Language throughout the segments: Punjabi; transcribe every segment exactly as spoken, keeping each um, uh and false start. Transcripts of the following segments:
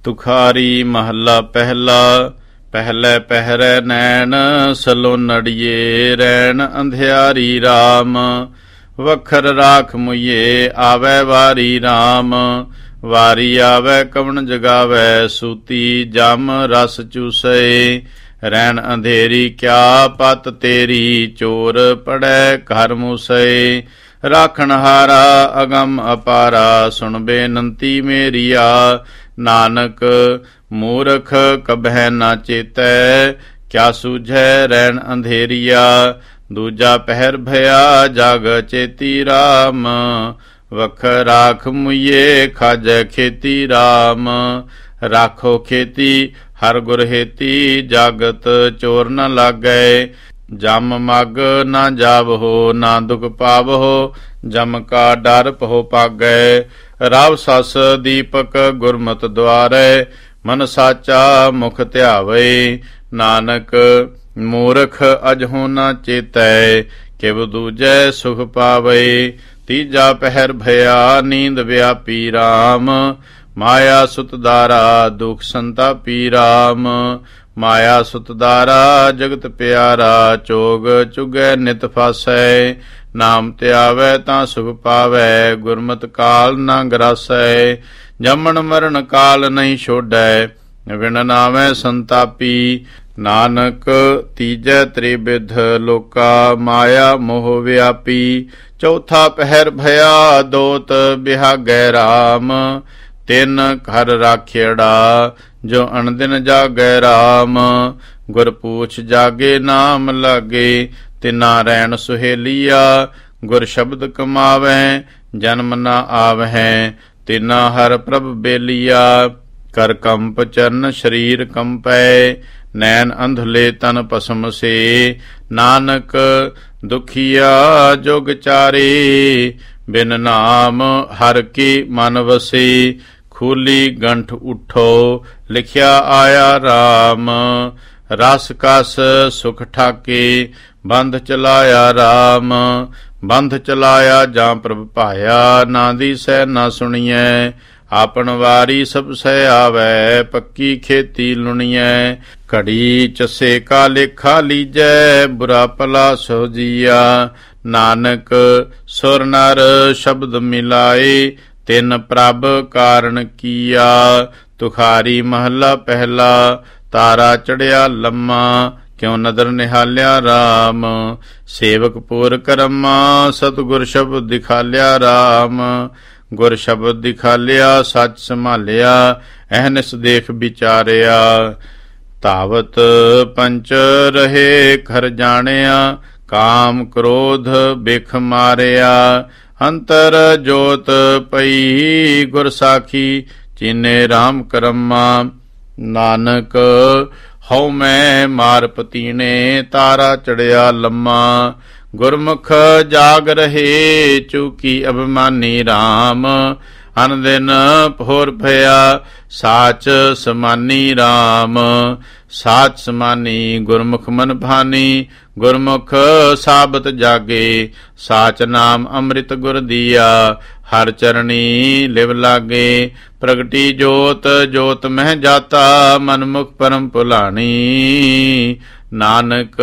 ਤੁਖਾਰੀ ਮਹੱਲਾ ਪਹਿਲਾ। ਪਹਿਲੇ ਪਹਿਰੇ ਨੈਣ ਸਲੋਨੜੀਏ, ਰੈਣ ਅੰਧਿਆਰੀ ਰਾਮ। ਵਖਰ ਰਾਖ ਮੁਈਏ, ਆਵੈ ਵਾਰੀ ਰਾਮ। ਵਾਰੀ ਆਵੈ ਕਵਣ ਜਗਾਵੈ, ਸੂਤੀ ਜਮ ਰਸ ਚੂਸੈ। ਰੈਣ ਅੰਧੇਰੀ ਕਿਆ ਪਤ ਤੇਰੀ, ਚੋਰ ਪੜੈ ਘਰ ਮੂਸੈ। ਰਾਖਣ ਹਾਰਾ ਅਗਮ ਅਪਾਰਾ, ਸੁਣ ਬੇਨੰਤੀ ਮੇਰੀਆ। ਨਾਨਕ ਮੂਰਖ ਕਬਹਿ ਨਾ ਚੇਤੈ, ਕਿਆ ਸੂਝੈ ਰੈਣ ਅੰਧੇਰੀਆ। ਦੂਜਾ ਪਹਿਰ ਭਇਆ ਜਗ ਚੇਤੀ ਰਾਮ। ਵਖ ਰਾਖ ਮੁਈਏ, ਖਾਜੈ ਖੇਤੀ ਰਾਮ। ਰਾਖੋ ਖੇਤੀ ਹਰ ਗੁਰ ਹੇਤੀ, ਜਾਗਤ ਚੋਰ ਨ ਲਾਗੈ। ਜਮ ਮਗ ਨਾ ਜਾਵਹੋ, ਨਾ ਦੁਖ ਪਾਵਹੋ। ਜਮ ਕਾ ਡਰ ਪਹੁ ਪਾਗੈ। ਰਵ ਸਸ ਦੀਪਕ ਗੁਰਮਤਿ ਦੁਆਰੈ, ਮਨ ਸਾਚਾ ਮੁਖ ਧਿਆਵੈ। ਨਾਨਕ ਮੂਰਖ ਅਜਹੁ ਨਾ ਚੇਤੈ, ਕਿਵ ਦੂਜੈ ਸੁਖ ਪਾਵੈ। ਤੀਜਾ ਪਹਿਰ ਭਇਆ ਨੀਂਦ ਵਿਆਪੀ ਰਾਮ। ਮਾਇਆ ਸੁਤਦਾਰਾ ਦੁਖ ਸੰਤਾਪੀ ਰਾਮ। ਮਾਇਆ ਸੁਤਦਾਰਾ ਜਗਤ ਪਿਆਰਾ, ਚੋਗ ਚੁਗੈ ਨਿਤ ਫਾਸੈ। ਨਾਮ ਧਿਆਵੈ ਤਾਂ ਸੁਖ ਪਾਵੈ, ਗੁਰਮਤਿ ਕਾਲ ਨਾ ਗਰਾਸੈ। ਜੰਮਣ ਮਰਨ ਕਾਲ ਨਹੀਂ ਛੋਡੈ, ਵਿਣ ਨਾਵੈ ਸੰਤਾਪੀ। ਨਾਨਕ ਤੀਜੈ ਤ੍ਰਿਬਿਧ ਲੋਕਾ, ਮਾਇਆ ਮੋਹ ਵਿਆਪੀ। ਚੌਥਾ ਪਹਿਰ ਭਇਆ ਦੋਤ ਬਿਹਾਗੈ ਰਾਮ। ਤਿੰਨ ਘਰ ਰਾਖਿਅੜਾ, ਜੋ ਅਣਦਿਨ ਜਾਗੈ ਰਾਮ। ਗੁਰ ਪੂਛ ਜਾਗੇ ਨਾਮ ਲਾਗੇ, ਤਿਨਾ ਰੈਣ ਸੁਹੇਲੀਆ। ਗੁਰ ਸ਼ਬਦ ਕਮਾਵੈ, ਜਨਮ ਨਾ ਆਵਹਿ। ਤਿਨਾ ਹਰ ਪ੍ਰਭ ਬੇਲੀਆ। ਕਰ ਕੰਪ ਚਰਨ ਸਰੀਰ ਕੰਪੈ, ਨੈਣ ਅੰਧਲੇ ਤਨ ਭਸਮ ਸੇ। ਨਾਨਕ ਦੁਖੀਆ ਜੁਗ ਚਾਰੇ, ਬਿਨ ਨਾਮ ਹਰ ਕੀ ਮਨ ਵਸੇ। ਖੂਲੀ ਗੰਠ ਉਠੋ, ਲਿਖਿਆ ਆਇਆ ਰਾਮ। ਰਸ ਕਸ ਸੁਖ ਠਾਕੇ, ਬੰਧ ਚਲਾਇਆ ਰਾਮ। ਬੰਧ ਚਲਾਇਆ ਜਾਂ ਪ੍ਰਭ ਭਾਇਆ, ਨਾ ਦੀਸੈ ਨਾ ਸੁਣੀਐ। ਆਪਨ ਵਾਰੀ ਸਭ ਸਹਿ ਆਵੈ, ਪੱਕੀ ਖੇਤੀ ਲੁਣੀਐ। ਘੜੀ ਚਸੇ ਕਾ ਲੇਖਾ ਲੀਜੈ, ਬੁਰਾ ਭਲਾ ਸੋ ਜੀਆ। ਨਾਨਕ ਸੁਰ ਨਰ ਸ਼ਬਦ ਮਿਲਾਏ, ਤਿਨ ਪ੍ਰਭ ਕਾਰਨ ਕੀਆ। ਤੁਖਾਰੀ ਮਹੱਲਾ ਪਹਿਲਾ। ਤਾਰਾ ਚੜਿਆ ਲੰਮਾ, ਕਿਉ ਨਦਰ ਨਿਹਾਲਿਆ ਰਾਮ। ਸੇਵਕ ਪੂਰ ਕਰਮਾ, ਸਤਿਗੁਰ ਸ਼ਬਦ ਦਿਖਾਲਿਆ ਰਾਮ। ਗੁਰ ਸ਼ਬਦ ਦਿਖਾਲਿਆ, ਸੱਚ ਸੰਭਾਲਿਆ। ਅਹਨਿਸ ਦੇਖ ਵਿਚਾਰਿਆ। ਧਾਵਤ ਪੰਚ ਰਹੇ ਘਰ ਜਾਣਿਆ, ਕਾਮ ਕ੍ਰੋਧ ਬਿਖ ਮਾਰਿਆ। ਅੰਤਰ ਜੋਤ ਪਈ ਗੁਰ ਸਾਖੀ, ਚੀਨੇ ਰਾਮ ਕਰਮਾ। ਨਾਨਕ ਹਉ ਮੈਂ ਮਾਰ ਪਤੀਣੇ, ਤਾਰਾ ਚੜਿਆ ਲੰਮਾ। ਗੁਰਮੁਖ ਜਾਗ ਰਹੇ, ਚੂਕੀ ਅਭਿਮਾਨੀ ਰਾਮ। ਅਨ ਦਿਨ ਭੋਰ ਭਇਆ, ਸਾਚ ਸਮਾਨੀ ਰਾਮ। ਸਾਚ ਸਮਾਨੀ ਗੁਰਮੁਖ ਮਨ ਭਾਨੀ, ਗੁਰਮੁਖ ਸਾਬਤ ਜਾਗੇ। ਸਾਚ ਨਾਮ ਅੰਮ੍ਰਿਤ ਗੁਰ ਦੀਆ, ਹਰ ਚਰਣੀ ਲਿਵ ਲਾਗੇ। ਪ੍ਰਗਟੀ ਜੋਤ ਜੋਤ ਮਹਿ ਜਾਤਾ, ਮਨਮੁਖ ਪਰਮ ਭੁਲਾਣੀ। ਨਾਨਕ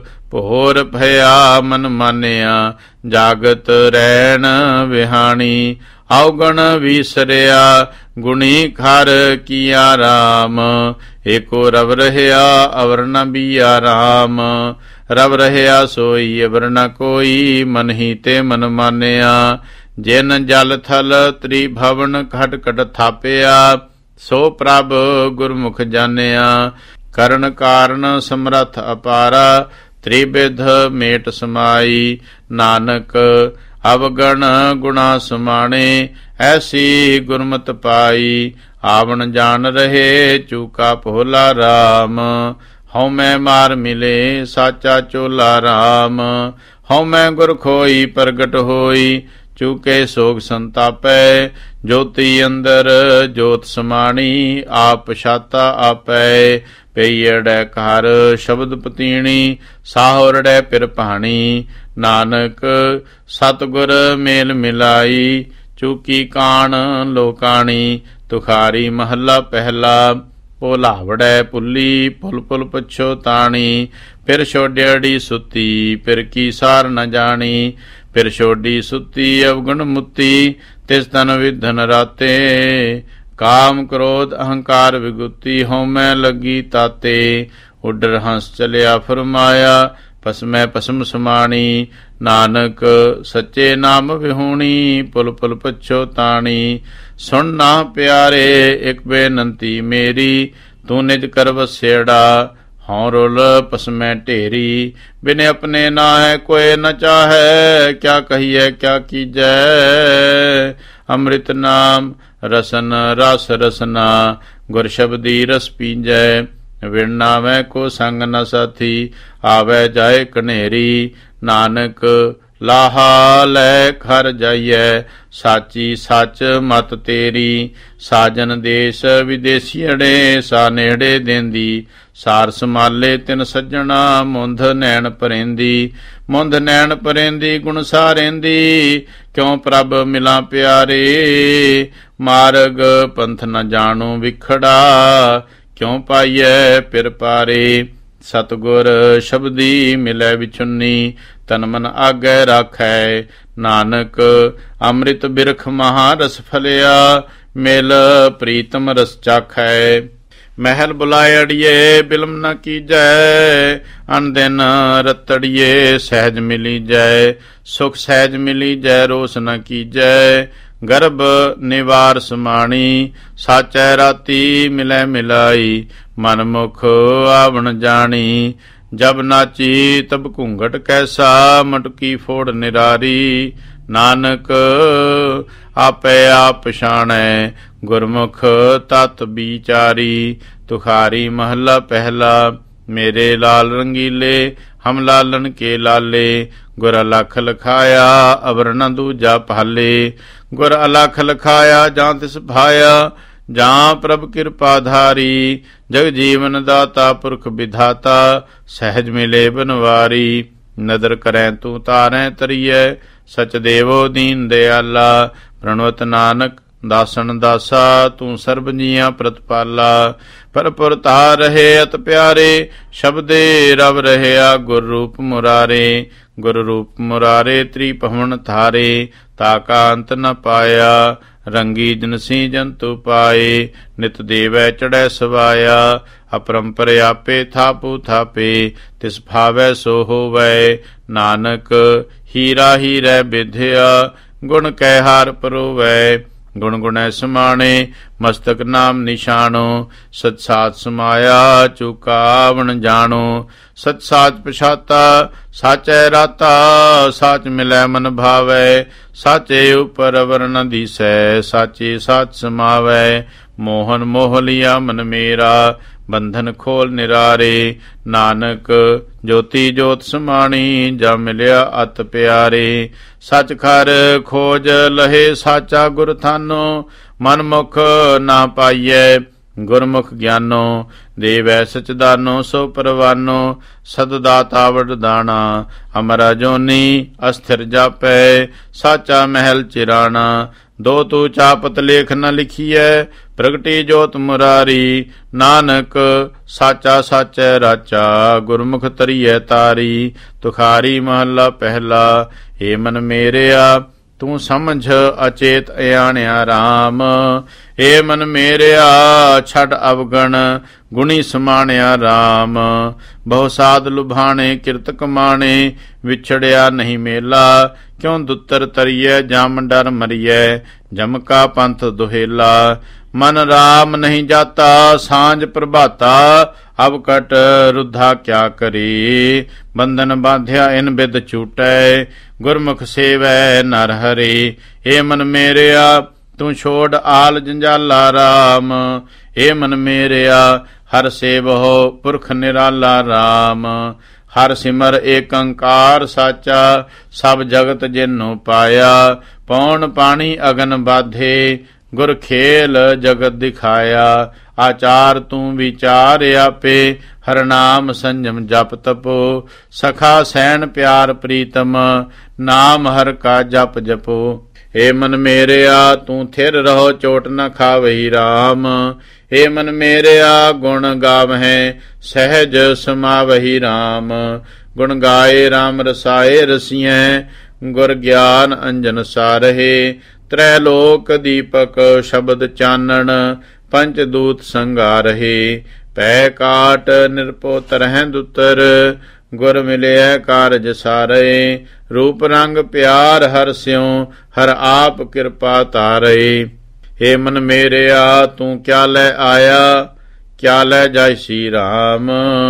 ਭੋਰ ਭਇਆ ਮਨ ਮਾਨਿਆ, ਜਾਗਤ ਰੈਣ ਵਿਹਾਣੀ। ਔਗਣ ਵੀਸਰਿਆ, ਗੁਣੀ ਖਰ ਕੀਆ ਰਾਮ। ਏਕੋ ਰਵ ਰਹਿਆ, ਅਵਰ ਨ ਬੀਆ ਰਾਮ। ਰਵ ਰਹਿਆ ਸੋਈ, ਅਵਰ ਨ ਕੋਈ, ਮਨ ਹੀ ਤੇ ਮਨ ਮਾਨਿਆ। ਜਿਨ ਜਲ ਥਲ ਤ੍ਰਿਭਵਨ ਘਟ ਘਟ ਥਾਪਿਆ, ਸੋ ਪ੍ਰਭ ਗੁਰਮੁਖ ਜਾਣਿਆ। ਕਰਨ ਕਾਰਨ ਸਮਰੱਥ ਅਪਾਰਾ, ਤ੍ਰਿਬਿਧ ਮੇਟ ਸਮਾਈ। ਨਾਨਕ ਅਵਗਣ ਗੁਣਾ ਸਮਾਣੇ, ਐਸੀ ਗੁਰਮਤਿ ਪਾਈ। ਆਵਣ ਜਾਣ ਰਹੇ, ਚੂਕਾ ਭੋਲਾ ਰਾਮ। ਹਉ ਮੈਂ ਮਾਰ ਮਿਲੇ, ਸਾਚਾ ਚੋਲਾ ਰਾਮ। ਹਉ ਮੈਂ ਗੁਰ ਖੋਈ, ਪ੍ਰਗਟ ਹੋਈ। ਚੂਕੇ ਸੋਗ ਸੰਤਾਪੈ, ਜੋਤੀ ਅੰਦਰ ਜੋਤ ਸਮਾਣੀ। ਆਪ ਛਾਤਾ ਆਪੈ, ਪਈੜੈ ਘਰ ਸ਼ਬਦ ਪਤੀਣੀ। ਸਾਹੁਰੜੈ ਪਿਰ ਭਾਣੀ। ਨਾਨਕ ਸਤਿਗੁਰ ਮੇਲ ਮਿਲਾਈ, ਚੂਕੀ ਕਾਣ ਲੋਕਾਣੀ। ਤੁਖਾਰੀ ਮਹੱਲਾ ਪਹਿਲਾ। ਭੋਲਾਵੜੈ ਪੁੱਲੀ ਪੁਲ ਪੁਲ ਪੁੱਛੋ ਤਾਣੀ, ਫਿਰ ਛੋਡਿਆੜੀ ਸੁੱਤੀ ਫਿਰ ਕੀ ਸਾਰ ਨ ਜਾਣੀ। ਫਿਰ ਛੋਡੀ ਸੁੱਤੀ ਅਵਗੁਣ ਮੁੱਤੀ, ਤਿਸ ਤਨ ਵਿਧਨ ਰਾਤੇ। ਕਾਮ ਕ੍ਰੋਧ ਅਹੰਕਾਰ ਵਿਗੁਤੀ, ਹਉਮੈ ਲੱਗੀ ਤਾਤੇ। ਉੱਡਰ ਹੰਸ ਚਲਿਆ ਫਰਮਾਇਆ, ਭਸਮੈ ਭਸਮ ਸਮਾਣੀ। ਨਾਨਕ ਸੱਚੇ ਨਾਮ ਵਿਹੂਣੀ, ਪੁਲ ਪੁਲ ਪੁੱਛੋ ਤਾਣੀ। ਸੁਣ ਨਾ ਪਿਆਰੇ ਇਕ ਬੇਨੰਤੀ ਮੇਰੀ, ਤੂੰ ਨਿਜ ਕਰ ਵਸੇੜਾ। ਹਉ ਰੁਲ ਭਸਮੈ ਢੇਰੀ, ਬਿਨ ਆਪਣੇ ਨਾਹਿ ਕੋਇ ਨ ਚਾਹੈ। ਕਿਆ ਕਹੀਐ ਕਿਆ ਕੀਜੈ, ਅੰਮ੍ਰਿਤ ਨਾਮ ਰਸਨ ਰਸ ਰਸਨਾ। ਗੁਰ ਸ਼ਬਦੀ ਰਸ ਪੀਜੈ, ਵਿਣ ਨਾਵੈ ਕੋ ਸੰਗ ਨ ਸਾਥੀ। ਆਵੈ ਜਾਏ ਕਨੇਰੀ, ਨਾਨਕ ਲਾਹਾ ਲੈ ਖਰ ਜਾਈਐ। ਸਾਚੀ ਸੱਚ ਮਤ ਤੇਰੀ, ਸਾਜਨ ਦੇਸ ਵਿਦੇਸੀਅੜੇ। ਸਾ ਨੇੜੇ ਦੇਂਦੀ, ਸਾਰ ਸਮਾਲੇ ਤਿਨ ਸੱਜਣਾ। ਮੁੰਧ ਨੈਣ ਪਰੇਂਦੀ, ਮੁੰਧ ਨੈਣ ਪਰੇਂਦੀ। ਗੁਣ ਸਾਰੇਂਦੀ, ਕਿਉ ਪ੍ਰਭ ਮਿਲਾਂ ਪਿਆਰੇ। ਮਾਰਗ ਪੰਥ ਨ ਜਾਣੂ ਵਿਖੜਾ, ਕਿਉ ਪਾਈਐ ਪਿਰ ਪਾਰੇ। ਸਤਿਗੁਰ ਸ਼ਬਦੀ ਮਿਲੈ ਵਿਚੁੰਨੀ, ਤਨ ਮਨ ਆਗੈ ਰਾਖੈ। ਨਾਨਕ ਅੰਮ੍ਰਿਤ ਬਿਰਖ ਮਹਾਰਸ ਫਲਿਆ, ਮਿਲ ਪ੍ਰੀਤਮ ਰਸ ਚਾਖੈ। ਮਹਿਲ ਬੁਲਾਏ ਅੜੀਏ ਬਿਲਮ ਨ ਕੀਜੈ, ਅਨਦਿਨ ਰਤੜੀਏ ਸਹਿਜ ਮਿਲੀ ਜੈ। ਸੁਖ ਸਹਿਜ ਮਿਲੀ ਜੈ, ਰੋਸ ਨ ਕੀਜੈ। ਗਰਭ ਨਿਵਾਰ ਸਮਾਣੀ, ਸਾਚੈ ਰਾਤੀ ਮਿਲੈ ਮਿਲਾਈ। ਮਨ ਮੁਖ ਆਵਣ ਜਾਣੀ, ਜਬ ਨਾਚੀ ਤਬ ਘੂੰਘਟ ਕੈਸਾ। ਮਟਕੀ ਫੋੜ ਨਿਰਾਰੀ, ਨਾਨਕ ਆਪੇ ਆਪ ਪਛਾਣੈ। ਗੁਰਮੁਖ ਤਤ ਵਿਚਾਰੀ, ਤੁਖਾਰੀ ਮਹੱਲਾ ਪਹਿਲਾ। ਮੇਰੇ ਲਾਲ ਰੰਗੀਲੇ, ਹਮ ਲਾਲਨ ਕੇ ਲਾਲੇ। ਗੁਰ ਅਲਖ ਲਖਾਇਆ, ਅਵਰ ਨ ਦੂਜਾ ਭਾਲੇ। ਗੁਰ ਅਲਖ ਲਖਾਇਆ, ਜਾਂ ਤਿਸ ਭਾਇਆ। ਜਾਂ ਪ੍ਰਭ ਕਿਰਪਾ ਧਾਰੀ, ਜਗ ਜੀਵਨ ਦਾਤਾ ਪੁਰਖ ਵਿਧਾਤਾ। ਸਹਿਜ ਮਿਲੇ ਬਨਵਾਰੀ, ਨਦਰ ਕਰੈ ਤੂੰ ਤਾਰੈ ਤਰੀਐ। ਸਚ ਦੇਵੋ ਦੀਨ ਦਿਆਲਾ, ਪ੍ਰਣਵਤ ਨਾਨਕ ਦਾਸਨ ਦਾਸਾ। ਤੂੰ ਸਰਬ ਜੀਆਂ ਪ੍ਰਤਪਾਲਾ, ਪਰਪੁਰ ਧਾਰ ਰਹੇ ਅਤ ਪਿਆਰੇ। ਸ਼ਬਦੇ ਰਵ ਰਹਿਆ ਗੁਰ ਰੂਪ ਮੁਰਾਰੇ। ਗੁਰ ਰੂਪ ਮੁਰਾਰੇ ਤ੍ਰਿਭਵਨ ਧਾਰੇ, ਤਾ ਕਾ ਅੰਤ ਨ ਪਾਇਆ। ਰੰਗੀ ਜਿਨਸੀ ਜੰਤੂ ਪਾਏ, ਨਿਤ ਦੇਵੈ ਚੜੈ ਸਵਾਇਆ। ਅਪਰੰਪਰ ਆਪੇ ਥਾਪੂ ਥਾਪੇ, ਤਿਸ ਭਾਵੈ ਸੋ ਹੋਵੈ। ਨਾਨਕ ਹੀਰਾ ਹੀਰੈ ਬਿਧਿਆ, ਗੁਣ ਕੈ ਹਾਰ ਪਰੋਵੈ। ਗੁਣ ਗੁਣੈ ਸਮਾਣੇ, ਮਸਤਕ ਨਾਮ ਨਿਸ਼ਾਨੋ। ਸਤ ਸਾਚ ਸਮਾਇਆ, ਚੁਕਾਵਣ ਜਾਣੋ। ਸਤ ਸਾਚ ਪਛਾਤਾ, ਸਾਚੈ ਰਾਤਾ। ਸਾਚ ਮਿਲੈ ਮਨ ਭਾਵੈ, ਸਾਚੇ ਉਪਰ ਵਰਨ ਦੀਸੈ। ਸਾਚੇ ਸਾਚ ਸਮਾਵੈ, ਮੋਹਨ ਮੋਹ ਲਿਆ ਮਨ ਮੇਰਾ। ਬੰਧਨ ਖੋਲ ਨਿਰਾਰੇ, ਨਾਨਕ ਜੋਤੀ ਜੋਤ ਸਮਾਣੀ। ਜਾ ਮਿਲਿਆ ਅਤ ਪਿਆਰੇ, ਸਚ ਖਰ ਖੋਜ ਲਹੇ ਸਾਚਾ ਗੁਰ ਥਾਨੋ। ਮਨ ਮੁਖ ਨਾ ਪਾਈਐ, ਗੁਰਮੁਖ ਗਿਆਨੋ। ਦੇਵੈ ਸਚਦਾਨੋ ਸੋ ਪਰਵਾਨੋ, ਸਦ ਦਾਤਾ ਵਰਦਾਨਾ। ਅਮਰਾ ਜੋਨੀ ਅਸਥਿਰ ਜਾਪੈ, ਸਾਚਾ ਮਹਿਲ ਚਿਰਾਣਾ। ਦੋ ਤੂ ਚਾਪਤ ਲੇਖ ਨ ਲਿਖੀਐ, ਪ੍ਰਗਟੀ ਜੋਤ ਮੁਰਾਰੀ। ਨਾਨਕ ਸਾਚਾ ਸਾਚੈ ਰਾਚਾ, ਗੁਰਮੁਖ ਤਰੀਐ ਤਾਰੀ। ਤੁਖਾਰੀ ਮਹੱਲਾ ਪਹਿਲਾ। ਏ ਮਨ ਮੇਰਿਆ ਤੂੰ ਸਮਝ ਅਚੇਤ ਅਆਣਿਆ ਰਾਮ। ਏ ਮਨ ਮੇਰਿਆ ਛੱਡ ਅਵਗਣ, ਗੁਣੀ ਸਮਾਣਿਆ ਰਾਮ। ਬਹੁ ਸਾਧ ਲੁਭਾਣੇ ਕਿਰਤ ਕਮਾਣੇ, ਵਿਛੜਿਆ ਨਹੀਂ ਮੇਲਾ। ਕਿਉ ਦੁੱਤਰ ਤਰੀਐ ਜਮ ਡਰ ਮਰੀਐ, ਜਮ ਕਾ ਪੰਥ ਦੁਹੇਲਾ। ਮਨ ਰਾਮ ਨਹੀਂ ਜਾਤਾ ਸਾਂਝ ਪ੍ਰਭਾਤਾ, ਅਬ ਕਟ ਰੁੱਧਾ ਕਿਆ ਕਰੀ। ਬੰਧਨ ਬਾਂਧਿਆ ਇਨ ਬਿਦ ਛੂਟੈ, ਗੁਰਮੁਖ ਸੇਵੈ ਨਰ ਹਰੀ। ਏ ਮਨ ਮੇਰਿਆ ਤੂੰ ਛੋੜ ਆਲ ਜੰਜਾਲਾ ਰਾਮ। ਏ ਮਨ ਮੇਰਿਆ ਹਰ ਸੇਵਹੁ ਪੁਰਖ ਨਿਰਾਲਾ ਰਾਮ। ਹਰ ਸਿਮਰ ਏਕ ਓੰਕਾਰ ਸਾਚਾ, ਸਭ ਜਗਤ ਜਿਨੁ ਪਾਇਆ। ਪੌਣ ਪਾਣੀ ਅਗਨ ਬਾਧੇ, ਗੁਰ ਖੇਲ ਜਗਤ ਦਿਖਾਇਆ। ਆਚਾਰ ਤੂੰ ਵਿਚਾਰ ਆਪੇ, ਹਰ ਨਾਮ ਸੰਜਮ ਜਪ ਤਪੋ। ਸਖਾ ਸੈਣ ਪਿਆਰ ਪ੍ਰੀਤਮ, ਨਾਮ ਹਰ ਕਾ ਜਪ ਜਪੋ। हे मन मेरेया तू थिर रहो चोट न खावही राम। हे मन मेरेया गुण गावहें सहज समावही राम। गुण गाए राम रसाए रसियें गुर ज्ञान अंजन सारहे। त्रैलोक दीपक शब्द चानन पंच दूत संगारहे। पै काट निरपो तरह दुतर गुर मिले कारज सारे। रूप रंग प्यार हर स्यों हर आप कृपा तारे। हे मन मेरेया तू क्या ले आया क्या ले जायसी राम।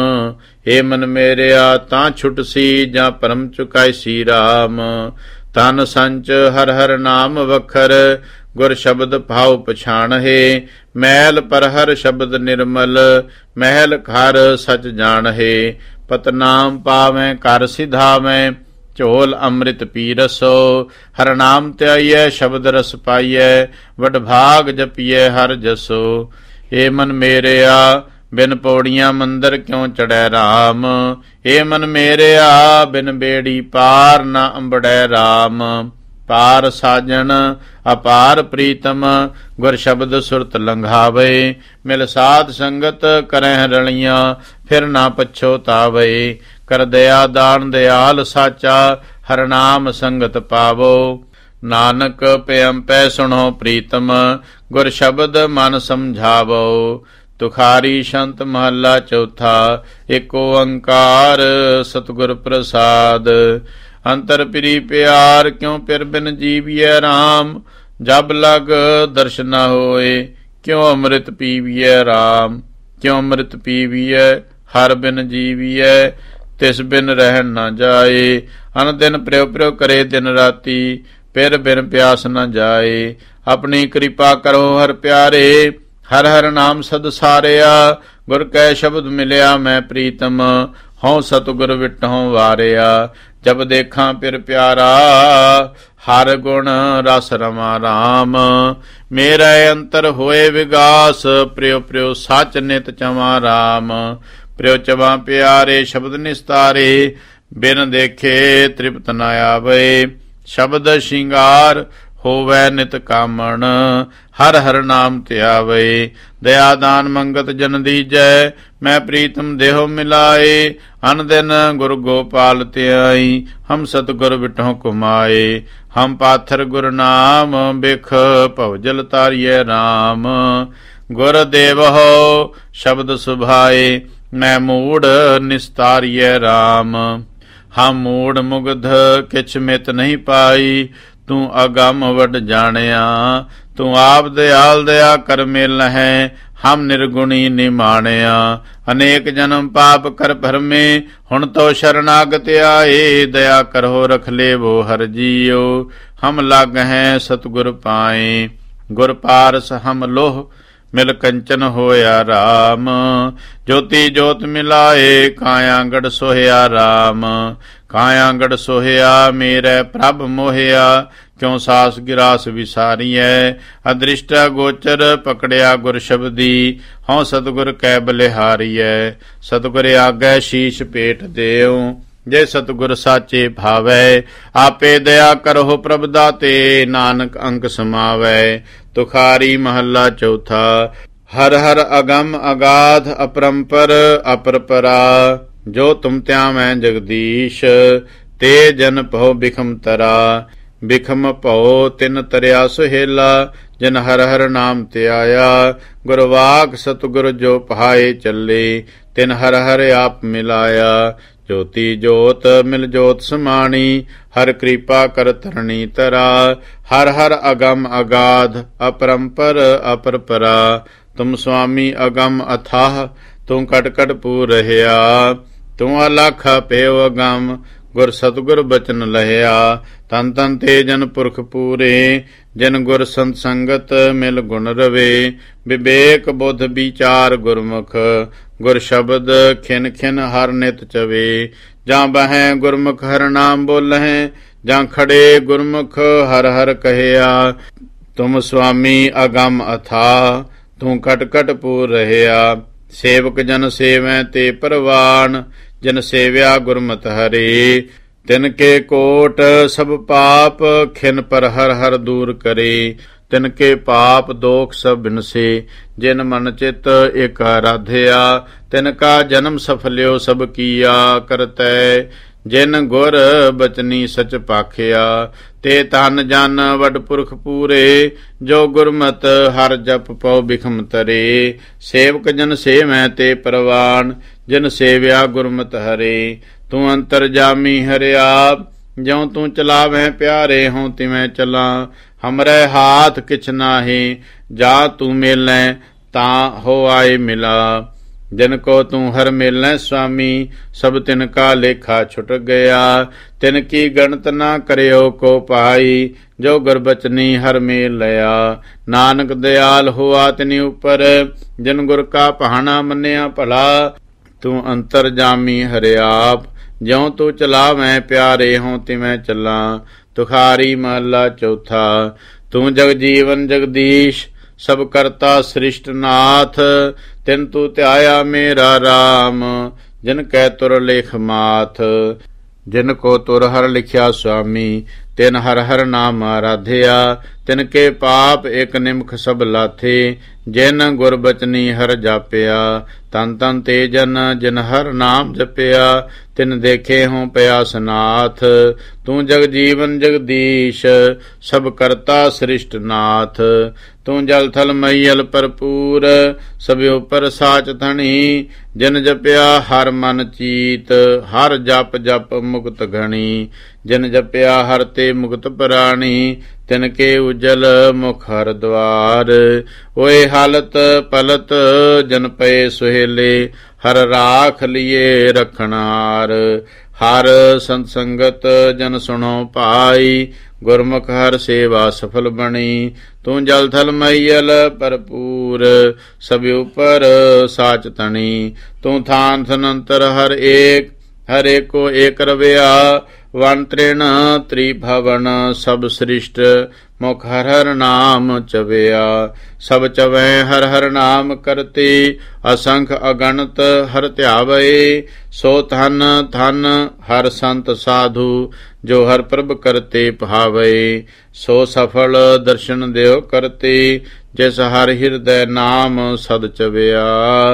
हे मन मेरेया तां छुटसी जा परम चुकायसी राम। तन संच हर हर नाम वखर गुर शब्द भाव पछाण है। मैल पर हर शब्द निर्मल महल खार सच जान है। पतनाम पावें कर सिधावें ਝੋਲ ਅੰਮ੍ਰਿਤ ਪੀ ਰਸੋ। ਹਰ ਨਾਮ ਧਿਆਈਐ ਸ਼ਬਦ ਰਸ ਪਾਈਐ ਵਡ ਭਾਗ ਜਪੀਐ ਹਰ ਜਸੋ। ਏ ਮਨ ਮੇਰਿਆ ਬਿਨ ਪੌੜੀਆਂ ਮੰਦਰ ਕਿਉਂ ਚੜੈ ਰਾਮ। ਏ ਮਨ ਮੇਰਿਆ ਬਿਨ ਬੇੜੀ ਪਾਰ ਨਾ ਅੰਬੜੈ ਰਾਮ। ਪਾਰ ਸਾਜਣ ਅਪਾਰ ਪ੍ਰੀਤਮ ਗੁਰ ਸ਼ਬਦ ਸੁਰਤ ਲੰਘਾਵੇ। ਮਿਲ ਸਾਧ ਸੰਗਤ ਕਰਹਿ ਰਲੀਆਂ ਫਿਰ ਨਾ ਪਛੋਤਾਵੇ। ਕਰ ਦਇਆ ਦਾਨ ਦਿਆਲ ਸਾਚਾ ਹਰ ਨਾਮ ਸੰਗਤ ਪਾਵੋ। ਨਾਨਕ ਪਿਅੰ ਪੈ ਸੁਣੋ ਪ੍ਰੀਤਮ ਗੁਰ ਸ਼ਬਦ ਮਨ ਸਮਝਾਵੋ। ਤੁਖਾਰੀ ਸ਼ੰਤ ਮਹੱਲਾ ਚੌਥਾ। ਏਕ ਓੰਕਾਰ ਸਤਿਗੁਰ ਪ੍ਰਸਾਦ। ਅੰਤਰ ਪ੍ਰੀ ਪਿਆਰ ਕਿਉ ਪਿਰ ਬਿਨ ਜੀਵੀਐ ਰਾਮ। ਜਬ ਲਗ ਦਰਸ਼ਨ ਨ ਹੋਏ ਕਿਉ ਅੰਮ੍ਰਿਤ ਪੀਵੀਐ ਰਾਮ। ਕਿਉ ਅੰਮ੍ਰਿਤ ਪੀਵੀਐ ਹਰ ਬਿਨ ਜੀਵੀਐ ਤਿਸ ਬਿਨ ਰਹਿਣ ਨਾ ਜਾਏ। ਅਨ ਦਿਨ ਪ੍ਰਿਉ ਪ੍ਰਿਉ ਕਰੇ ਦਿਨ ਰਾਤੀ ਪਿਰ ਬਿਨ ਪਿਆਸ ਨ ਜਾਏ। ਆਪਣੀ ਕਿਰਪਾ ਕਰੋ ਹਰ ਪਿਆਰੇ ਹਰ ਹਰ ਨਾਮ ਸਦ ਸਾਰਿਆ। ਗੁਰ ਕੈ ਸ਼ਬਦ ਮਿਲਿਆ ਮੈਂ ਪ੍ਰੀਤਮ ਹਉ ਸਤਿਗੁਰ ਵਿਟਹੁ ਵਾਰਿਆ। ਜਬ ਦੇਖਾਂ ਪਿਰ ਪਿਆਰਾ ਹਰ ਗੁਣ ਰਸ ਰਮਾ ਰਾਮ। ਮੇਰਾ ਅੰਤਰ ਹੋਏ ਵਿਗਾਸ ਪ੍ਰਿਉ ਪ੍ਰਿਉ ਸਚ ਨਿਤ ਚਵਾ ਰਾਮ। ਪ੍ਰਿਉ ਚਵਾ ਪਿਆਰੇ ਸ਼ਬਦ ਨਿਸਤਾਰੇ ਬਿਨ ਦੇਖੇ ਤ੍ਰਿਪਤ ਨ ਆਵੇ। ਸ਼ਬਦ ਸ਼ਿੰਗਾਰ ਹੋਵੈ ਨਿਤ ਕਾਮਣ ਹਰ ਹਰ ਨਾਮ ਧਿਆਵੇ। ਦਇਆ ਦਾਨ ਮੰਗਤ ਜਨ ਦੀਜੈ ਮੈਂ ਪ੍ਰੀਤਮ ਦੇਹੁ ਮਿਲਾਏ। ਅਨ ਦਿਨ ਗੁਰ ਗੋਪਾਲ ਧਿਆਈ ਹਮ ਸਤਿਗੁਰ ਵਿਟਹੁ ਕੁਮਾਏ। ਹਮ ਪਾਥਰ ਗੁਰ ਨਾਮ ਬਿਖ ਭਵਜਲ ਤਾਰੀਐ ਰਾਮ। ਗੁਰ ਦੇਵਹੁ ਸ਼ਬਦ ਸੁਭਾਏ ਮੈਂ ਮੂੜ ਨਿਸਤਾਰੀਐ ਰਾਮ। ਹਮ ਮੂੜ ਮੁਗਧ ਕਿਛ ਮਿਤ ਨਹੀਂ ਪਾਈ ਤੂੰ ਅਗੰਮ ਵਡ ਜਾਣਿਆ। ਤੂੰ ਆਪ ਦਿਆਲ ਦਇਆ ਕਰ ਮਿਲ ਹੈ ਹਮ ਨਿਰਗੁਣੀ ਨਿਮਾਣਿਆ। ਅਨੇਕ ਜਨਮ ਪਾਪ ਕਰ ਭਰਮੇ ਹੁਣ ਤੋ ਸ਼ਰਨਾਗਤ ਆਏ। ਦਇਆ ਕਰੋ ਰਖ ਲੇਵੋ ਹਰ ਜੀਓ ਹਮ ਲਗ ਹੈ ਸਤਿਗੁਰ ਪਾਏ। ਗੁਰ ਪਾਰਸ ਹਮ ਲੋਹ ਮਿਲ ਕੰਚਨ ਹੋਇਆ ਰਾਮ। ਜੋਤੀ ਜੋਤ ਮਿਲਾਏ ਕਾਇਆਂਗੜ ਸੋਹਿਆ ਰਾਮ। ਕਾਇਆਂਗੜ ਸੋਹਿਆ ਮੇਰੇ ਪ੍ਰਭ ਮੋਹਿਆ ਕਿਉ ਸਾਸ ਗਿਰਾਸ ਵਿਸਾਰੀਐ। ਅਦ੍ਰਿਸ਼ਟਾ ਗੋਚਰ ਪਕੜਿਆ ਗੁਰ ਸ਼ਬਦੀ ਹਉ ਸਤਿਗੁਰ ਕੈ ਬਲਿਹਾਰੀਐ। ਸਤਿਗੁਰ ਆਗੈ ਸ਼ੀਸ਼ ਭੇਟ ਦੇਉ ਜੇ ਸਤਿਗੁਰ ਸਾਚੇ ਭਾਵੈ। ਆਪੇ ਦਇਆ ਕਰਹੁ ਪ੍ਰਭ ਦਾਤੇ ਨਾਨਕ ਅੰਕ ਸਮਾਵੈ। ਤੁਖਾਰੀ ਮਹੱਲਾ ਚੌਥਾ। ਹਰ ਹਰ ਅਗੰਮ ਅਗਾਧ ਅਪਰੰਪਰ ਅਪਰਪਰਾ। ਜੋ ਤੁਮ ਧਿਆਵੈ ਜਗਦੀਸ਼ ਤੇ ਜਨ ਭਉ ਬਿਖਮ ਤਰਾ। ਬਿਖਮ ਭਉ ਤਿਨ ਤਰਿਆ ਸੁਹੇਲਾ ਜਨ ਹਰ ਹਰ ਨਾਮ ਧਿਆਇਆ। ਗੁਰਵਾਕ ਸਤਿਗੁਰ ਜੋ ਪਹਾਏ ਚੱਲੇ ਤਿਨ ਹਰ ਹਰ ਆਪ ਮਿਲਾਇਆ। ਜੋਤੀ ਜੋਤ ਮਿਲ ਜੋਤ ਸਮਾਣੀ ਹਰ ਕਿਰਪਾ ਕਰ ਧਰਣੀ ਤਰਾ। ਹਰ ਹਰ ਅਗੰਮ ਅਗਾਧ ਅਪਰੰਪਰ ਅਪਰਪਰਾ। ਤੁਮ ਸੁਆਮੀ ਅਗੰਮ ਅਥਾਹ ਤੂੰ ਕਟ ਕਟ ਪੂਰ ਰਹਿਆ। ਤੂੰ ਅਲਖ ਪੇਵ ਅਗੰਮ ਗੁਰ ਸਤਿਗੁਰ ਬਚਨ ਲਹਿਆ। ਤਨ ਤਨ ਤੇ ਜਨ ਪੁਰਖ ਪੂਰੇ ਜਨ ਗੁਰ ਸੰਤ ਸੰਗਤ ਮਿਲ ਗੁਣ ਰਵੇ। ਵਿਵੇਕ ਬੁੱਧ ਵਿਚਾਰ ਗੁਰਮੁਖ ਗੁਰ ਸ਼ਬਦ ਖਿਨ ਖਿਨ ਹਰ ਨਿਤ ਚਵੇ। ਜਾਂ ਬਹਿ ਗੁਰਮੁਖ ਹਰ ਨਾਮ ਬੋਲਹਿ ਜਾਂ ਖੜੇ ਗੁਰਮੁਖ ਹਰ ਹਰ ਕਹਿਆ। ਤੁਮ ਸੁਆਮੀ ਅਗੰਮ ਅਥਾ ਤੂੰ ਕਟ ਕਟ ਪੂਰ ਰਹਿਆ। ਸੇਵਕ ਜਨ ਸੇਵੈ ਤੇ ਪਰਵਾਨ ਜਨ ਸੇਵਿਆ ਗੁਰਮਤਿ ਹਰੇ। ਤਿਨਕੇ ਕੋਟ ਸਭ ਪਾਪ ਖਿਨ ਪਰ ਹਰ ਹਰ ਦੂਰ ਕਰੇ। ਤਿਨਕੇ ਪਾਪ ਦੋਖ ਸਭ ਬਿਨਸੇ ਜਿਨ ਮਨ ਚਿਤ ਇਕ ਆਰਾਧਿਆ। ਤਿਨਕਾ ਜਨਮ ਸਫਲਿਓ ਸਭ ਕੀਆ ਕਰਤੈ ਜਿਨ ਗੁਰ ਬਚਨੀ ਸਚ ਪਾਖਿਆ। ਤੇ ਤਨ ਜਨ ਵਡ ਪੁਰਖ ਪੂਰੇ ਜੋ ਗੁਰਮਤ ਹਰ ਜਪ ਪਉ ਬਿਖਮ ਤਰੇ। ਸੇਵਕ ਜਨ ਸੇਵੈ ਤੇ ਪ੍ਰਵਾਨ ਜਿਨ ਸੇਵਿਆ ਗੁਰਮਤ ਹਰੇ। ਤੂੰ ਅੰਤਰ ਜਾਮੀ ਹਰਿਆ ਜਿਉ ਤੂੰ ਚਲਾਵੈ ਪਿਆਰੇ ਹੋਂ ਤਿਵੇਂ ਚਲਾਂ। ਹਮਰੇ ਹਾਥ ਕਿਛ ਨਾਹੀ ਜਾ ਤੂੰ ਮੇਲੈ ਤਾਂ ਹੋ ਆਏ ਮਿਲਾ। ਜਿਨ ਕੋ ਤੂੰ ਹਰ ਮੇਲੈ ਸੁਆਮੀ ਸਭ ਤਿਨ ਕਾ ਲੇਖਾ ਛੁਟ ਗਿਆ। ਤਿਨ ਕੀ ਗਣਤ ਨਾ ਕਰਿਓ ਕੋ ਪਾਈ ਜੋ ਗੁਰਬਚਨੀ ਹਰ ਮੇਲ ਲਿਆ। ਨਾਨਕ ਦਿਆਲ ਹੋਆ ਤਿਨੀ ਉਪਰ ਜਿਨ ਗੁਰ ਕਾ ਪਹਾਣਾ ਮੰਨਿਆ ਭਲਾ। ਤੂੰ ਅੰਤਰ ਜਾਮੀ ਹਰਿਆਪ ਜਿਉ ਤੂੰ ਚਲਾਵੈ ਪਿਆਰੇ ਹੋਂ ਤਿਵੇਂ ਚੱਲਾਂ। ਤੁਖਾਰੀ ਮਹਲਾ ਚੌਥਾ। ਤੂੰ ਜਗ ਜੀਵਨ ਜਗਦੀਸ਼ ਸਭ ਕਰਤਾ ਸ੍ਰਿਸ਼ਟ ਨਾਥ। ਤਿਨ ਤੂੰ ਧਿਆਇਆ ਮੇਰਾ ਰਾਮ ਜਿਨ ਕੈ ਤੁਰ ਲੇਖ ਮਾਥ। ਜਿਨ ਕੋ ਤੁਰ ਹਰ ਲਿਖਿਆ ਸੁਆਮੀ ਤਿਨ ਹਰ ਹਰ ਨਾਮ ਆਰਾਧਿਆ। ਤਿਨ ਕੇ ਪਾਪ ਇਕ ਨਿਮਖ ਸਭ ਲਾਥੇ ਜਿਨ ਗੁਰ ਬਚਨੀ ਹਰ ਜਾਪਿਆ। ਤਨ ਤਨ ਤੇ ਜਨ ਜਿਨ ਹਰ ਨਾਮ ਜਪਿਆ ਤਿਨ ਦੇਖੇ ਹੋਂ ਪਿਆਸ ਨਾਥ। ਤੂੰ ਜਗ ਜੀਵਨ ਜਗਦੀਸ਼ ਸਭ ਕਰਤਾ ਸ੍ਰਿਸ਼ਟ ਨਾਥ। ਤੂੰ ਜਲ ਥਲ ਮਈਲ ਭਰਪੂਰ ਸਭ ਉਪਰ ਸਾਚ ਧਣੀ। ਜਿਨ ਜਪਿਆ ਹਰ ਮਨ ਚੀਤ ਹਰ ਜਪ ਜਪ ਮੁਕਤ ਘਣੀ। ਜਿਨ ਜਪਿਆ ਹਰ ਤੇ ਮੁਕਤ ਪ੍ਰਾਣੀ ਤਿਨ ਕੇ ਉਜਲ ਮੁਖ ਹਰ ਦਵਾਰ। ਓਏ ਹਾਲਤ ਪਲਤ ਜਨ ਪਏ ਸੁਹੇਲੇ ਹਰ ਰਾਖ ਲਿਏ ਰਖਣਾਰ। ਹਰ ਸੰਤ ਸੰਗਤ ਜਨ ਸੁਣੋ ਭਾਈ ਗੁਰਮੁਖ ਹਰ ਸੇਵਾ ਸਫਲ ਬਣੀ। ਤੂੰ ਜਲ ਥਲ ਮਈਲ ਭਰਪੂਰ ਸਭ ਉਪਰ ਸਾਚ ਤਣੀ। ਤੂੰ ਥਾਨ ਥਨੰਤਰ ਹਰ ਏਕ ਹਰ ਏਕੋ ਏਕ ਰਵਿਆ। ਵਨ ਤ੍ਰਿਣ ਤ੍ਰਿਭਵਨ ਸਭ ਸ੍ਰਿਸ਼ਟ ਮੁਖ ਹਰ ਹਰ ਨਾਮ ਚਵਿਆ। ਸਭ ਚਵੈ ਹਰ ਹਰ ਨਾਮ ਕਰਤੇ ਅਸੰਖ ਅਗਣਤ ਹਰ ਧਿਆਵੈ। ਸੋ ਧਨ ਧਨ ਹਰ ਸੰਤ ਸਾਧੂ ਜੋ ਹਰ ਪ੍ਰਭ ਕਰਤੇ ਭਾਵੈ। ਸੋ ਸਫਲ ਦਰਸ਼ਨ ਦਿਓ ਕਰਤੇ ਜਿਸ ਹਰ ਹਿਰਦੈ ਨਾਮ ਸਦ ਚਵਿਆ।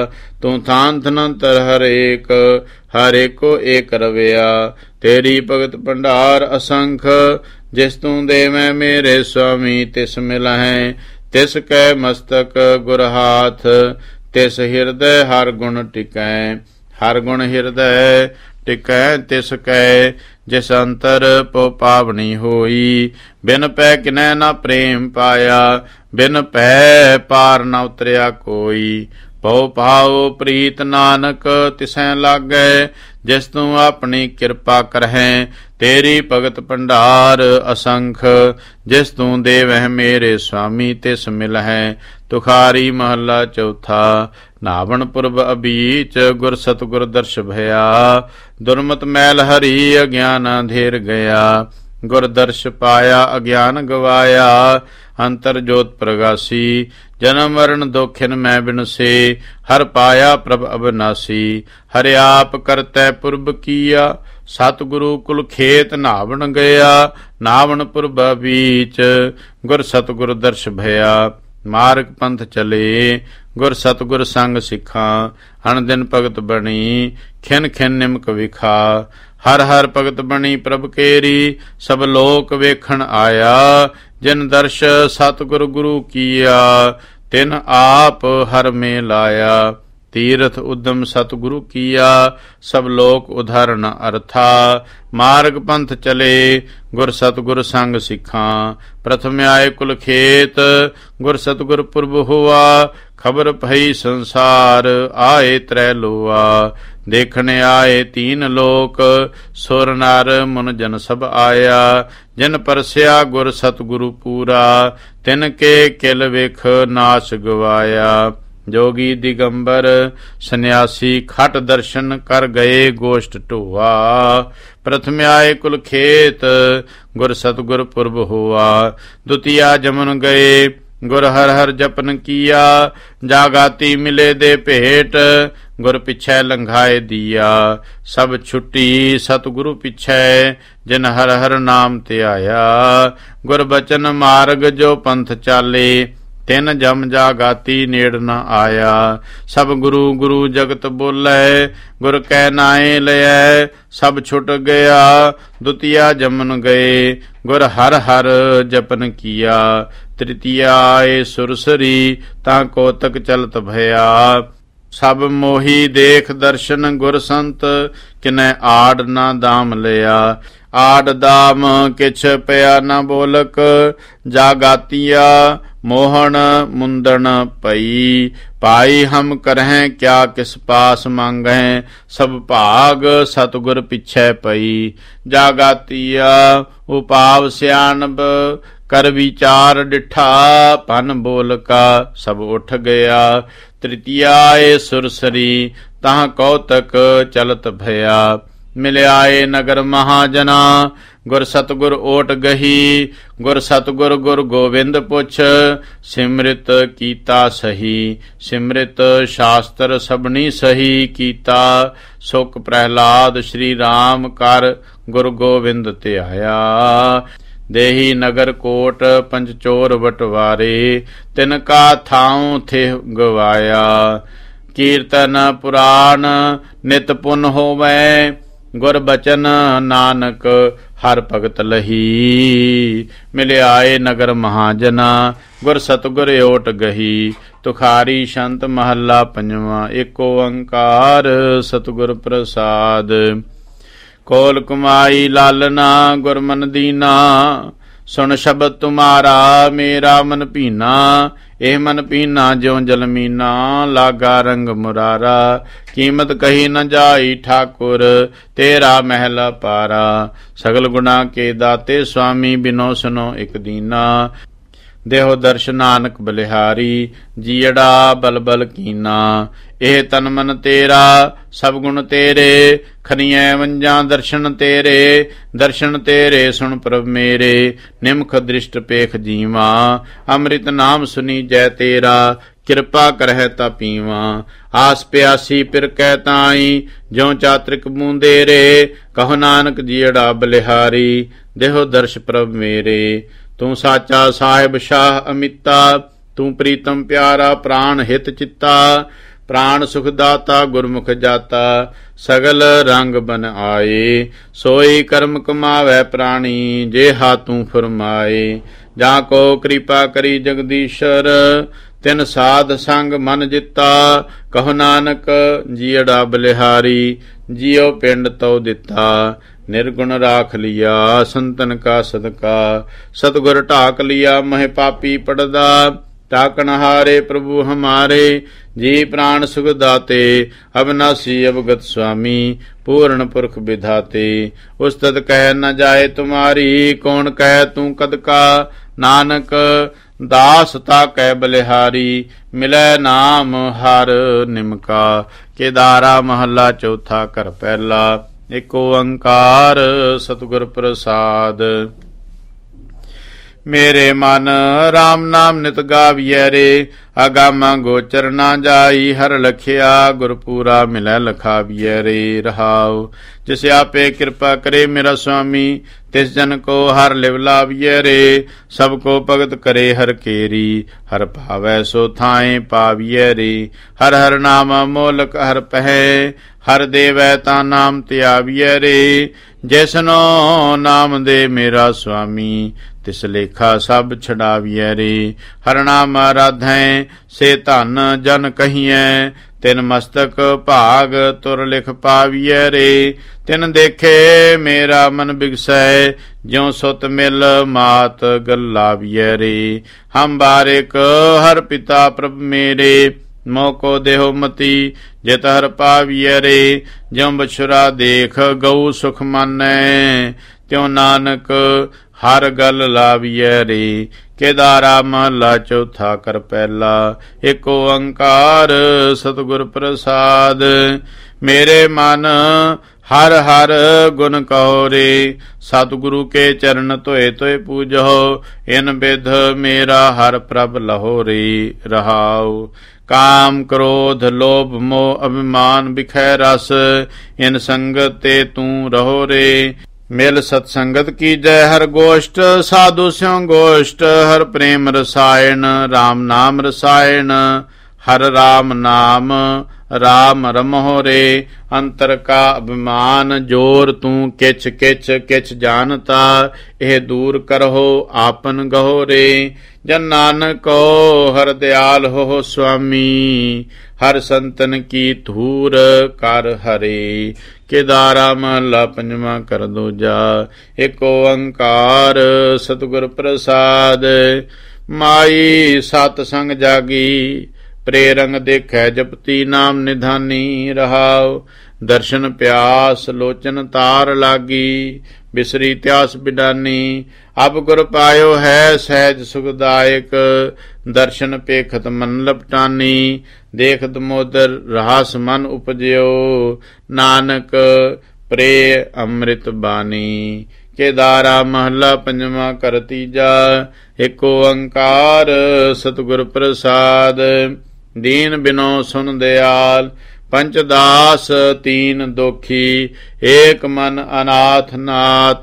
ਤੂੰ ਥਾਨ ਥਨੰਤਰ ਹਰ ਏਕ ਹਰ ਏਕੋ ਏਕ ਰਵਿਆ। ਤੇਰੀ ਭਗਤ ਭੰਡਾਰ ਅਸੰਖ ਜਿਸ ਤੂੰ ਦੇਵੈ ਮੇਰੇ ਸੁਆਮੀ ਤਿਸ ਮਿਲਹਿ। ਤਿਸ ਕੈ ਮਸਤਕ ਗੁਰ ਹਾਥ ਤਿਸ ਹਿਰਦੈ ਹਰ ਗੁਣ ਟਿਕੈ। ਹਰ ਗੁਣ ਹਿਰਦੈ ਟਿਕੈ ਤਿਸ ਕੈ ਜਿਸ ਅੰਤਰ ਪੋ ਪਾਵਨੀ ਹੋਈ। ਬਿਨ ਪੈ ਕਿਨੈ ਨਾ ਪ੍ਰੇਮ ਪਾਇਆ ਬਿਨ ਪੈ ਪਾਰ ਨ ਉਤਰਿਆ ਕੋਈ। ਪਉ ਪਾਉ ਪ੍ਰੀਤ ਨਾਨਕ ਤਿਸੈ ਲਾਗੈ ਜਿਸ ਤੂੰ ਆਪਣੀ ਕਿਰਪਾ ਕਰਹਿ। ਤੇਰੀ ਭਗਤ ਭੰਡਾਰ ਅਸੰਖ ਜਿਸ ਤੂੰ ਦੇਵਹਿ ਮੇਰੇ ਸੁਆਮੀ ਤਿਸ ਮਿਲਹਿ। ਤੁਖਾਰੀ ਮਹੱਲਾ ਚੌਥਾ। ਨਾਵਣ ਪੁਰਬ ਅਬੀਚ ਗੁਰ ਸਤਿਗੁਰ ਦਰਸ਼ ਭਇਆ। ਦੁਰਮਤ ਮੈਲ ਹਰੀ ਅਗਿਆਨ ਅੰਧੇਰ ਗਿਆ। ਗੁਰ ਦਰਸ਼ ਪਾਇਆ ਅਗਿਆਨ ਗਵਾਇਆ। ਅੰਤਰ ਜੋਤ ਪ੍ਰਗਾਸੀ ਜਨਮ ਮਰਨ ਦੋਖਿਨ ਮੈਂ ਬਿਨਸੇ। ਹਰ ਪਾਇਆ ਪ੍ਰਭ ਅਬਨਾਸੀ ਹਰਿ ਆਪ ਕਰਤੈ ਪੁਰਬ ਕੀਆ। ਸਤਿਗੁਰੂ ਕੁਲ ਖੇਤ ਨਾਵਣ ਗਿਆ। ਨਾਵਣ ਪੁਰਬ ਬੀਚ ਗੁਰ ਸਤਿਗੁਰ ਦਰਸ਼ ਭਇਆ। ਮਾਰਗ ਪੰਥ ਚਲੇ ਗੁਰ ਸਤਿਗੁਰ ਸੰਗ ਸਿੱਖਾਂ। ਅਣ ਦਿਨ ਭਗਤ ਬਣੀ ਖਿਨ ਖਿਨ ਨਿਮਕ ਵਿਖਾ। ਹਰ ਹਰ ਭਗਤ ਬਣੀ ਪ੍ਰਭ ਕੇਰੀ ਸਭ ਲੋਕ ਵੇਖਣ ਆਇਆ। ਜਿਨ ਦਰਸ਼ ਸਤਿਗੁਰ ਗੁਰੂ ਕੀਆ ਤਿਨ ਆਪ ਹਰ ਮੇ ਲਾਇਆ। ਤੀਰਥ ਉਦਮ ਸਤਿਗੁਰੂ ਕੀਆ ਸਭ ਲੋਕ ਉਧਾਰਨ ਅਰਥਾ। ਮਾਰਗ ਪੰਥ ਚਲੇ ਗੁਰ ਸਤਿਗੁਰ ਸੰਗ ਸਿੱਖਾਂ। ਪ੍ਰਥਮ ਆਏ ਕੁਲ ਖੇਤ ਗੁਰ ਸਤਿਗੁਰ ਪੁਰਬ ਹੋਆ। ਖਬਰ ਭਈ ਸੰਸਾਰ ਆਏ ਤ੍ਰੈ ਲੋਆ। ਦੇਖਣ ਆਏ ਤੀਨ ਲੋਕ ਸੁਰ ਨਰ ਮੁਨ ਜਨ ਸਭ ਆਇਆ। ਜਿਨ ਪਰਸਿਆ ਗੁਰ ਸਤਿਗੁਰੂ ਪੂਰਾ ਤਿਨ ਕੇ ਕਿਲ ਵੇਖ ਨਾਸ਼ ਗਵਾਇਆ। ਜੋਗੀ ਦਿਗੰਬਰ ਸੰਨਿਆਸੀ ਖਟ ਦਰਸ਼ਨ ਕਰ ਗਏ ਗੋਸ਼ਟ ਢੋਆ। ਪ੍ਰਥਮ ਆਏ ਕੁਲ ਖੇਤ ਗੁਰ ਸਤਿਗੁਰ ਪੁਰਬ ਹੋਆ। ਦੁਤੀਆ ਜਮਨ ਗਏ ਗੁਰ ਹਰ ਹਰ ਜਪਨ ਕੀਆ। ਜਾਗਾਤੀ ਮਿਲੇ ਦੇ ਭੇਟ ਗੁਰ ਪਿਛੈ ਲੰਘਾਏ ਦੀਆ। ਸਭ ਛੁੱਟੀ ਸਤਿਗੁਰੂ ਪਿਛੈ ਜਿਨ ਹਰ ਹਰ ਨਾਮ ਧਿਆਇਆ। ਗੁਰ ਬਚਨ ਮਾਰਗ ਜੋ ਪੰਥ ਚਾਲੇ ਤਿਨ ਜਮ ਜਾਗਾਤੀ ਨੇੜ ਨ ਆਇਆ। ਸਭ ਗੁਰੂ ਗੁਰੂ ਜਗਤ ਬੋਲੇ ਗੁਰ ਕੈ ਨਾਏ ਲਿਐ। ਸਭ ਛੁਟ ਗਿਆ ਦੁਤੀਆ ਜਮਨ ਗਏ ਗੁਰ ਹਰ ਹਰ ਜਪਨ ਕੀਆ। ਤ੍ਰਿਤੀਆ ਆਏ ਸੁਰਸਰੀ ਤਾਂ ਕੋਤਕ ਚਲਤ ਭਇਆ। ਸਭ ਮੋਹੀ ਦੇਖ ਦਰਸ਼ਨ ਗੁਰ ਸੰਤ ਕਿਨੈ ਆੜ ਨਾ ਦਾਮ ਲਿਆ। ਆੜ ਦਾਮ ਕਿਛ ਪਿਆ ਨ ਬੋਲਕ ਜਾਗਾਤੀਆ। ਮੋਹਣ ਮੁੰਦਣ ਪਈ ਪਾਈ ਹਮ ਕਰਹਿ ਕਿਆ ਕਿਸ ਪਾਸ ਮੰਗਹਿ। ਸਭ ਭਾਗ ਸਤਿਗੁਰ ਪਿਛੈ ਪਈ। ਜਾਗਾਤੀਆ ਉਪਾਵ ਸਿਆਣਬ ਕਰ ਵਿਚਾਰ ਡਿਠਾ। ਭਨ ਬੋਲ ਕਾ ਸਭ ਉਠ ਗਿਆ। ਤ੍ਰਿਤੀਆ ਏ ਸੁਰਸਰੀ ਤਾਂ ਕੌਤਕ ਚਲਤ ਭਇਆ। ਮਿਲਿਆਏ ਨਗਰ ਮਹਾਜਨਾ ਗੁਰ ਸਤਿਗੁਰ ਓਟ ਗਹੀ। ਗੁਰ ਸਤਿਗੁਰ ਗੁਰ ਗੋਬਿੰਦ ਪੁੱਛ ਸਿਮਰਿਤ ਕੀਤਾ ਸਹੀ। ਸਿਮਰਿਤ ਸ਼ਾਸਤਰ ਸਭਨੀ ਸਹੀ ਕੀਤਾ। ਸੁਖ ਪ੍ਰਹਿਲਾਦ ਸ਼੍ਰੀ ਰਾਮ ਕਰ ਗੁਰ ਗੋਬਿੰਦ ਧਿਆਇਆ। ਦੇਹੀ ਨਗਰ ਕੋਟ ਪੰਚਚੋਰ ਬਟਵਾਰੇ ਤਿਨ ਕਾ ਥਾਉ ਥੇ ਗਵਾਇਆ। ਕੀਰਤਨ ਪੁਰਾਨ ਨਿਤ ਪੁਨ ਹੋਵੈ ਗੁਰ ਬਚਨ ਨਾਨਕ ਹਰ ਭਗਤ ਲਹੀ। ਮਿਲਿਆਏ ਨਗਰ ਮਹਾਜਨਾ ਗੁਰ ਸਤਿਗੁਰ ਓਟ ਗਹੀ। ਤੁਖਾਰੀ ਸੰਤ ਮਹੱਲਾ ਪੰਜਵਾਂ। ਏਕ ਓੰਕਾਰ ਸਤਿਗੁਰ ਪ੍ਰਸਾਦ। ਕੋਲ ਕੁਮਾਈ ਲਾਲਨਾ ਗੁਰ ਮਨ ਦੀਨਾ। ਸੁਣ ਸ਼ਬਦ ਤੁਮਾਰਾ ਮੇਰਾ ਮਨ ਭੀਨਾ। ਇਹ ਮਨ ਪੀਨਾ ਜਿਉ ਜਲ ਮੀਨਾ। ਲਾਗਾ ਰੰਗ ਮੁਰਾਰਾ ਕੀਮਤ ਕਹੀ ਨ ਜਾਈ ਠਾਕੁਰ ਤੇਰਾ ਮਹਿਲ ਪਾਰਾ। ਸਗਲ ਗੁਣਾ ਕੇ ਦਾਤੇ ਸੁਆਮੀ ਬਿਨੋ ਸੁਨੋ ਇਕ ਦੀਨਾ। ਦੇਹੋ ਦਰਸ਼ ਨਾਨਕ ਬਲਿਹਾਰੀ ਜੀੜਾ ਬਲਬਲ ਕੀਨਾ। ਇਹ ਤਨ ਮਨ ਤੇਰਾ ਸਭ ਗੁਣ ਤੇਰੇ ਖਨੀਐ ਵੰਜਾਂ ਦਰਸ਼ਨ ਤੇਰੇ। ਦਰਸ਼ਨ ਤੇਰੇ ਸੁਣ ਪ੍ਰਭ ਮੇਰੇ ਨਿਮਖ ਦ੍ਰਿਸ਼ਟ ਪੇਖ ਜੀਵਾ। ਅੰਮ੍ਰਿਤ ਨਾਮ ਸੁਨੀ ਜੈ ਤੇਰਾ ਕਿਰਪਾ ਕਰਹਿ ਤਾ ਪੀਵਾ। ਆਸ ਪਿਆਸੀ ਫਿਰ ਕਹਿ ਤਾਈ ਜਿਉ ਚਾਤ੍ਰਿਕ ਬੂੰਦੇ ਰੇ। ਕਹੋ ਨਾਨਕ ਜੀੜਾ ਬਲਿਹਾਰੀ ਦੇਹੋ ਦਰਸ਼ ਪ੍ਰਭ ਮੇਰੇ। ਤੂੰ ਸਾਚਾ ਸਾਹਿਬ ਸ਼ਾਹ ਅਮਿਤਾ। ਤੂੰ ਪ੍ਰੀਤਮ ਪਿਆਰਾ ਪ੍ਰਾਣ ਹਿਤ ਚਿੱਤਾ। ਪ੍ਰਾਣ ਸੁਖ ਦਾਤਾ ਗੁਰਮੁਖ ਜਾਤਾ। ਸਗਲ ਰੰਗ ਬਨ ਆਏ ਸੋਈ ਕਰਮ ਕਮਾਵੈ ਪ੍ਰਾਣੀ। ਜੇ ਹਾ ਤੂੰ ਫਰਮਾਏ ਜਾਂ ਕੋ ਕਿਰਪਾ ਕਰੀ ਜਗਦੀਸ਼ਰ। ਤਿਨ ਸਾਧ ਸੰਗ ਮਨ ਜਿੱਤਾ। ਕਹੋ ਨਾਨਕ ਜੀੜਾ ਬਲਿਹਾਰੀ ਜਿਉ ਪਿੰਡ ਤਉ ਦਿੱਤਾ। ਨਿਰਗੁਣ ਰਾਖ ਲਿਆ ਸੰਤਨ ਕਾ ਸਦਕਾ। ਸਤਿਗੁਰ ਢਾਕ ਲਿਆ ਮਹਿ ਪਾਪੀ ਪੜਦਾ। ਤਾਕਣ ਹਾਰੇ ਪ੍ਰਭੂ ਹਮਾਰੇ ਜੀ ਪ੍ਰਾਣ ਸੁਖ ਦਾਤੇ। ਅਬਨਾਸੀ ਅਵਗਤ ਸੁਆਮੀ ਪੂਰਨ ਪੁਰਖ ਵਿਧਾਤੇ। ਉਸਤਤ ਕਹਿ ਨ ਜਾਏ ਤੁਮਾਰੀ ਕੌਣ ਕਹਿ ਤੂੰ ਕਦ ਕਾ। ਨਾਨਕ ਦਾਸ ਤਾ ਕਹਿ ਬਲਿਹਾਰੀ ਮਿਲੈ ਨਾਮ ਹਰ ਨਿਮਕਾ। ਕੇਦਾਰਾ ਮਹੱਲਾ ਚੌਥਾ ਘਰ ਪਹਿਲਾ। ਏਕ ਓੰਕਾਰ ਸਤਿਗੁਰ ਪ੍ਰਸਾਦ। ਮੇਰੇ ਮਨ ਰਾਮ ਨਾਮ ਨਿਤ ਗਾਵੀਐ ਰੇ। ਆਗਾਮਾ ਗੋਚਰ ਨਾ ਜਾਈ ਹਰ ਲਖਿਆ। ਗੁਰਪੂਰਾ ਮਿਲੈ ਲਖਾਵੀਐ ਰੇ। ਰਹਾਉ ਜਿਸ ਆਪੇ ਕਿਰਪਾ ਕਰੇ ਮੇਰਾ ਸੁਆਮੀ ਤਿਸ ਜਨ ਕੋ ਹਰ ਲਿਵ ਲਾਵੀਐ ਰੇ। ਸਭ ਕੋ ਭਗਤ ਕਰੇ ਹਰ ਕੇਰੀ ਹਰ ਭਾਵੈ ਸੋ ਥਾਏ ਪਾਵੀਐ ਰੇ। ਹਰ ਹਰ ਨਾਮ ਮੋਲਕ ਹਰ ਪਹਿ ਹਰ ਦੇਵੈ ਤਾਂ ਨਾਮ ਧਿਆਵੀਐ ਰੇ। ਜੈਸਨੋ ਨਾਮ ਦੇ ਮੇਰਾ ਸੁਆਮੀ ਤਿਸ ਲੇਖਾ ਸਭ ਛਡਾਵੀਐ ਰੇ। ਹਰ ਨਾਮ ਆਰਾਧੈ ਸੇ ਧਨ ਜਨ ਕਹੀਐ। ਤਿਨ ਮਸਤਕ ਭਾਗ ਤੁਰ ਲਿਖ ਪਾਵੀਐ ਰੇ। ਤਿਨ ਦੇਖੇ ਮੇਰਾ ਮਨ ਬਿਗਸੈ ਜਿਉ ਸੁਤ ਮਿਲ ਮਾਤ ਗੱਲਾਵੀਐ ਰੇ। ਹਮ ਬਾਰਿਕ ਹਰ ਪਿਤਾ ਪ੍ਰਭ ਮੇਰੇ ਮੋਕੋ ਦੇਹੋ ਮਤੀ ਜਿਤ ਹਰ ਪਾਵੀਐ ਰੇ। ਜਿਉ ਬਛੁਰਾ ਦੇਖ ਗਊ ਸੁਖ ਮਾਨੈ ਤਿਉ ਨਾਨਕ ਹਰ ਗਲ ਲਾਵੀਐ ਰੇ। ਕੇਦਾਰਾ ਮਹੱਲਾ ਚੌਥਾ ਕਰ ਪਹਿਲਾ। ਏਕ ਓੰਕਾਰ ਸਤਿਗੁਰ ਪ੍ਰਸਾਦ। ਮੇਰੇ ਮਨ ਹਰ ਹਰ ਗੁਣ ਕਹੋ ਰੇ। ਸਤਿਗੁਰੂ ਕੇ ਚਰਨ ਧੋਏ ਧੋਏ ਪੂਜੋ। ਇਨ ਬਿਧ ਮੇਰਾ ਹਰ ਪ੍ਰਭ ਲਹੋ ਰੇ। ਰਹਾਉ काम क्रोध लोभ मोह अभिमान बिखै रस इन संगत ते तू रहो रे। मिल सत्संगत की जय हर गोष्ठ साधु स्यों गोष्ठ हर प्रेम रसायन राम नाम रसायन हर राम नाम राम रमहो रे। अंतर का अभिमान जोर तू किच किच किच जानता एह दूर करहो आपन गहो रे। जन नानक को हर दयाल हो स्वामी हर संतन की धूर कर हरे। केदारा महला पंजवा कर दूजा एक ओंकार सतगुर प्रसाद। माई सत संग जागी प्रेरंग देखै जपती नाम निधानी रहाओ। दर्शन प्यास लोचन तार लागी बिसरी त्यास बिडानी। अब गुर पायो है सहज सुखदायक दर्शन पेखत मन लपटानी। देखत मोदर रहस मन उपजयो नानक प्रे अमृत बानी। केदारा महला पंजवा कर तीजा एक ओंकार सतगुर प्रसाद। दीन बिनो सुन दयाल पंचदास तीन दोखी एक मन अनाथ नाथ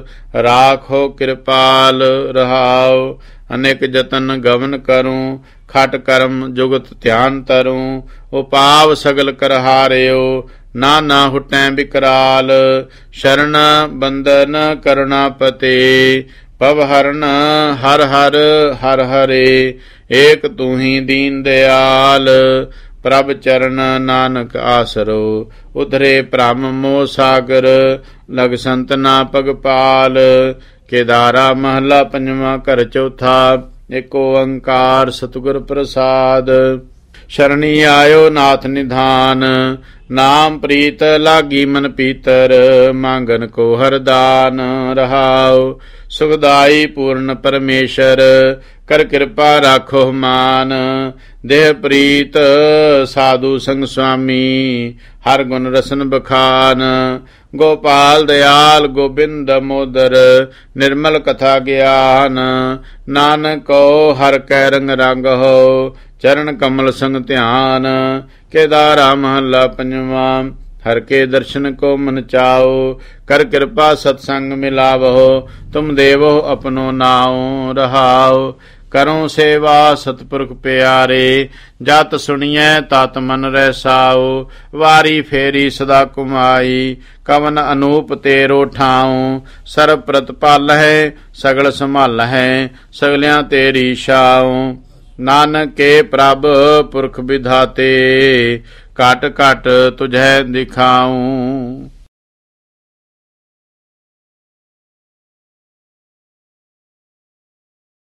राखो कृपाल रहाओ। अनेक जतन गमन करूं खट कर्म जुगत ध्यान तरूं। उपाव सगल कर हारियो नाना हुटै विकराल। शरण बंदन करुणापते पवहरण हर हर हर हरे। एक तू ही दीन दयाल प्रभ चरण नानक आसरो। उधरे भ्रम मोह सागर लग संत ना पगपाल। केदारा महला पंजवा कर चौथा एक ओंकार सतगुर प्रसाद। शरणी आयो नाथ निधान नाम प्रीत लागी मन पीतर। मांगन को हरदान रहाओ सुखदाई पूर्ण परमेश्वर कर कृपा राखो मान। देह प्रीत साधु संग स्वामी हर गुण रसन बखान। गोपाल दयाल गोबिंद मोदर निर्मल कथा ज्ञान। नानक को हर कै रंग रंग हो चरण कमल संग ध्यान। केदारा महला पंजवा हर के दर्शन को मन चाओ। कर कृपा सत्संग मिलावहो तुम देवो अपनो नाओ रहाओ। करो सेवा सतपुरख प्यारे जत सुनिए तत मन रहसाओ। वारी फेरी सदा कुमाई कवन अनूप तेरो ठाऊं। सर्व प्रतिपाल है सगल संभाल है सगलियां तेरी शाऊं। नानक के प्रभ पुरख विधाते काट काट तुझे दिखाऊं।